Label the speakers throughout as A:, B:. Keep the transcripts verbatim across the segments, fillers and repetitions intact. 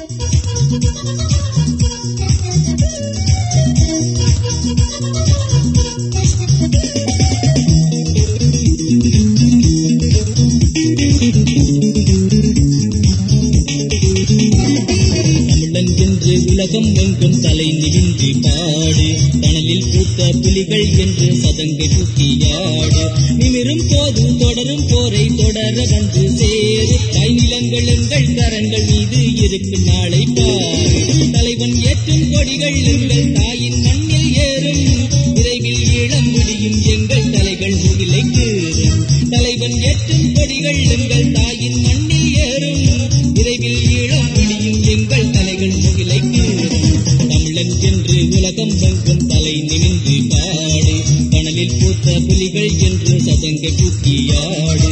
A: உலகம் எங்கும் தலை நிமிந்து பாடு, தணலில் பூத்த புலிகள் என்று சதங்கை தூக்கியாடு. நிமிரும் போது தொடரும் போரை தொடர வந்து சேரு, தாய் நிலங்கள் எங்கள் கரங்கள் மீது இருக்கு நாளை பாரு. தலைவன் ஏற்றும் கொடிகள் எங்கள் தாயின் மண்ணில் ஏறும், விரைவில் இளம் முடியும் எங்கள் தலைகள் முகிலை கேறும். தலைவன் ஏற்றும் கொடிகள் எங்கள் தாயின் மண்ணில் ஏறும், விரைவில் இளம் முடியும் எங்கள் தலைகள் முகிலை கேறும். தமிழன் என்று உலகம் எங்கும் தலை நிமிந்து பாடு, கணலில் பூத்த புலிகள் என்று சதங்கை தூக்கியாடு.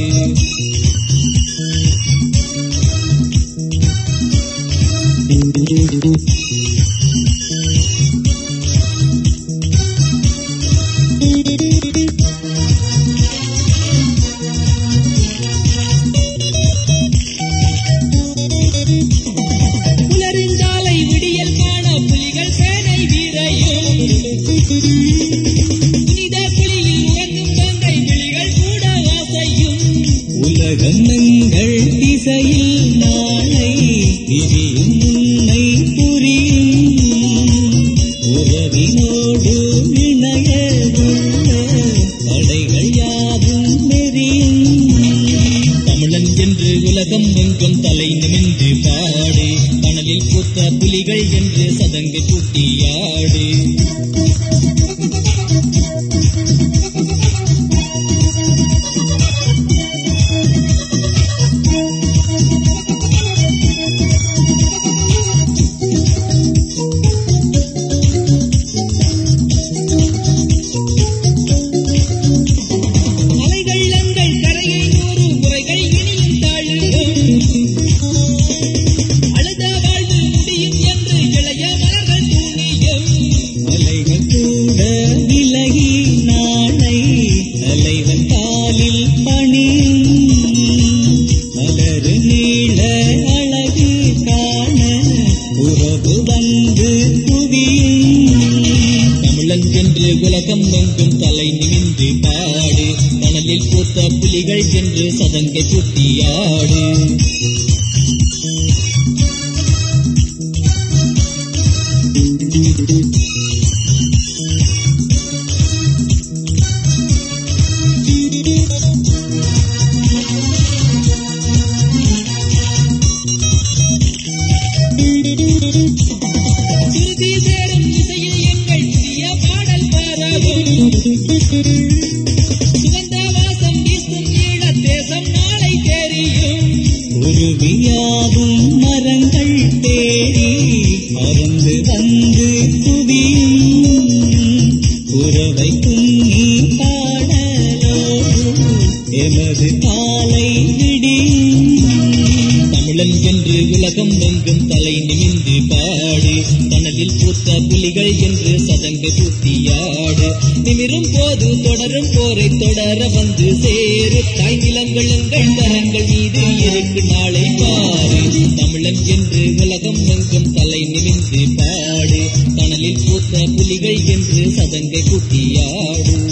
A: புலரிஞ்சாலை விடியல் காண புலிகள் சேனை வீரையும், புனித புலியில் உறங்கும் கங்கை விழிகள் கூட ஆசையும். உலகம் எங்கள் திசையில் நாளை விரியும் உன்னை புரியும், உறவினோடு இணையவுள்ள படைகள் யாவும் நெறியும். தமிழன் என்று உலகம் எங்கும் தலை நிமிந்து பாடு, கணலில் பூத்த புலிகள் என்று சதங்கை தூக்கியாடு. அலைகள் எங்கள் கரையை நூறு முறைகள் இனியும் தாழும், அழுத வாழ்வு முடியும் என்று இளைய மலர்கள் தூணியும். அலைகள் கூட விலகி நாளை தலைவன் காலில் பணியும், மலரு நீள அழகு காண உறவு வந்து குவியும். தமிழன் என்று உலகம் எங்கும் தலை நிமிந்து பாடு, மணலில் பூத்த புலிகள் என்று சதங்கை தூக்கியாடு. சுருதி சேரும் இசையில் எங்கள் புதிய பாடல் பரவும், சுகந்த வாசம் வீசும் ஈழ தேசம் நாளை தெரியும். உருவியாவும் மரங்கள் தேடி மறந்து வந்து குவியும், உறவை குன்னி பாடலோடு எமது காலை விடியும். தமிழன் என்று உலகம் எங்கும் தலை நிமிந்து பாடு, கணலில் பூத்த புலிகள் என்று சதங்கை தூக்கியாடு. நிமிரும் போது தொடரும் போரை தொடர வந்து சேரு, தாய் நிலங்கள் எங்கள் கரங்கள் மீது இருக்கு நாளை பாரு. தமிழன் என்று உலகம் எங்கும் தலை நிமிந்து பாடு, கணலில் பூத்த புலிகள் என்று சதங்கை தூக்கியாடு.